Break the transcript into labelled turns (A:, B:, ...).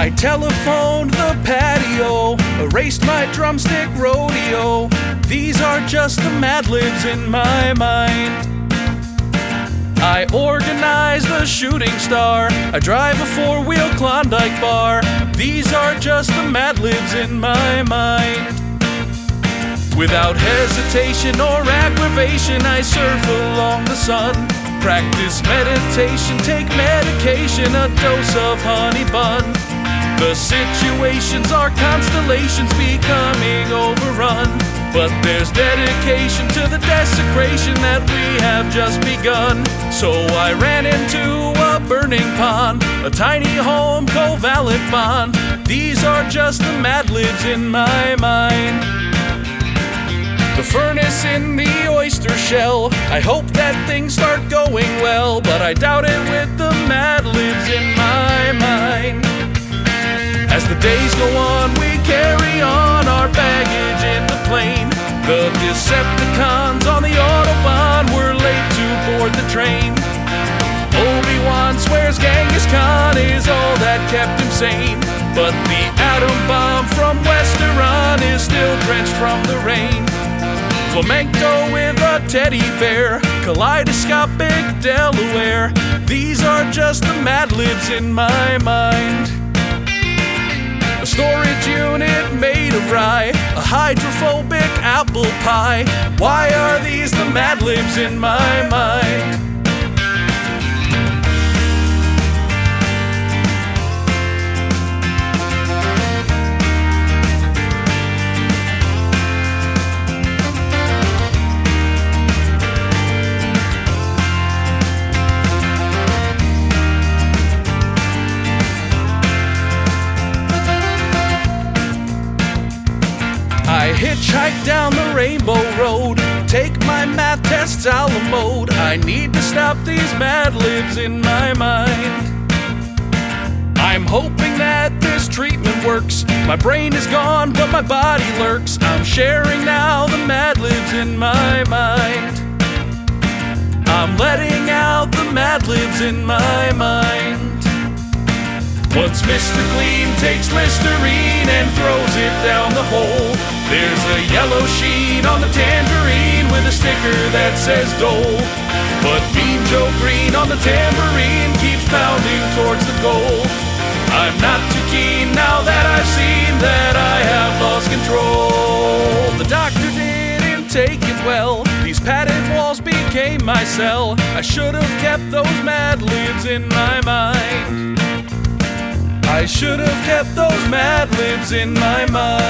A: I telephoned the patio, erased my drumstick rodeo. These are just the Mad Libs in my mind. I organize the shooting star, I drive a four-wheel Klondike bar. These are just the Mad Libs in my mind. Without hesitation or aggravation, I surf along the sun. Practice meditation, take medication, a dose of honey bun. The situations are constellations becoming overrun, but there's dedication to the desecration that we have just begun. So I ran into a burning pond, a tiny home covalent bond. These are just the Mad Libs in my mind. The furnace in the oyster shell, I hope that things start going well, but I doubt it with the Mad Libs in my mind. As the days go on, we carry on our baggage in the plane. The Decepticons on the Autobahn were late to board the train. Obi-Wan swears Genghis Khan is all that kept him sane, but the atom bomb from Westeron is still drenched from the rain. Flamenco with a teddy bear, kaleidoscopic Delaware. These are just the Mad Libs in my mind. A storage unit made of rye, a hydrophobic apple pie. Why are these the Mad Libs in my mind? I hitchhike down the Rainbow Road, take my math tests a la mode. I need to stop these Mad Libs in my mind. I'm hoping that this treatment works. My brain is gone, but my body lurks. I'm sharing now the Mad Libs in my mind. I'm letting out the Mad Libs in my mind. Once Mr. Clean takes Listerine and throws it down the hole, there's a yellow sheen on the tangerine with a sticker that says Dole. But Mean Joe Green on the tambourine keeps pounding towards the goal. I'm not too keen now that I've seen that I have lost control. The doctor didn't take it well, these padded walls became my cell. I should have kept those Mad Libs in my mind. I should have kept those Mad Libs in my mind.